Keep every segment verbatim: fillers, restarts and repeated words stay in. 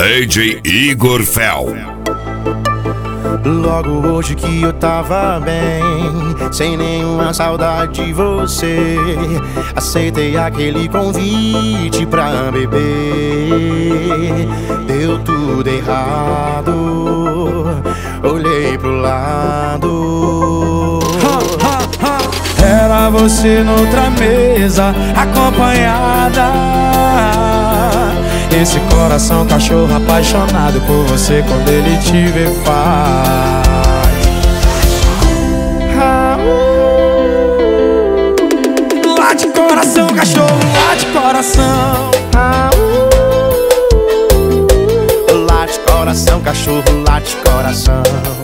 D J Igor Fel. Logo hoje que eu tava bem, sem nenhuma saudade de você, aceitei aquele convite pra beber. Deu tudo errado, olhei pro lado. Era você noutra mesa, acompanhada. Esse coração cachorro apaixonado por você, quando ele te vê faz late coração, cachorro, late coração. Late coração, cachorro, late coração.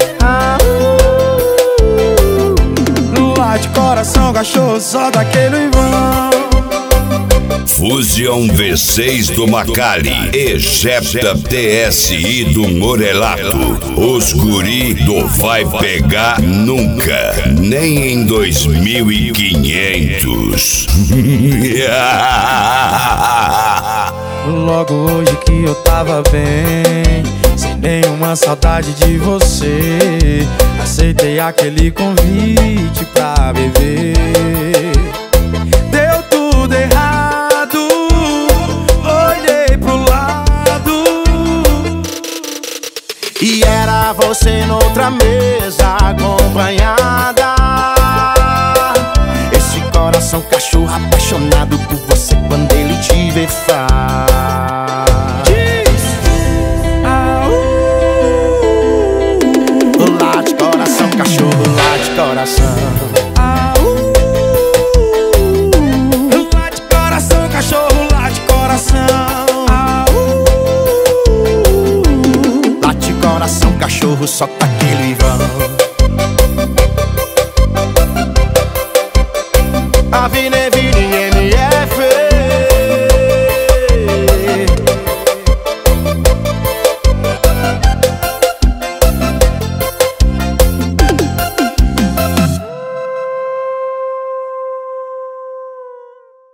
Late coração, cachorro, só daquele vão. Fusion V seis do Macali, Ejepta T S I do Morelato. Os guri do Vai Pegar Nunca, nem em dois mil e quinhentos. Logo hoje que eu tava bem, sem nenhuma saudade de você, aceitei aquele convite pra beber. Deu tudo errado, olhei pro lado. E era você noutra mesa, acompanhada. Esse coração cachorro apaixonado por você, quando ele te vê faz late coração, cachorro, late coração. Late coração, cachorro, late coração. Late coração, cachorro, só tá aquele vão. A Vinevide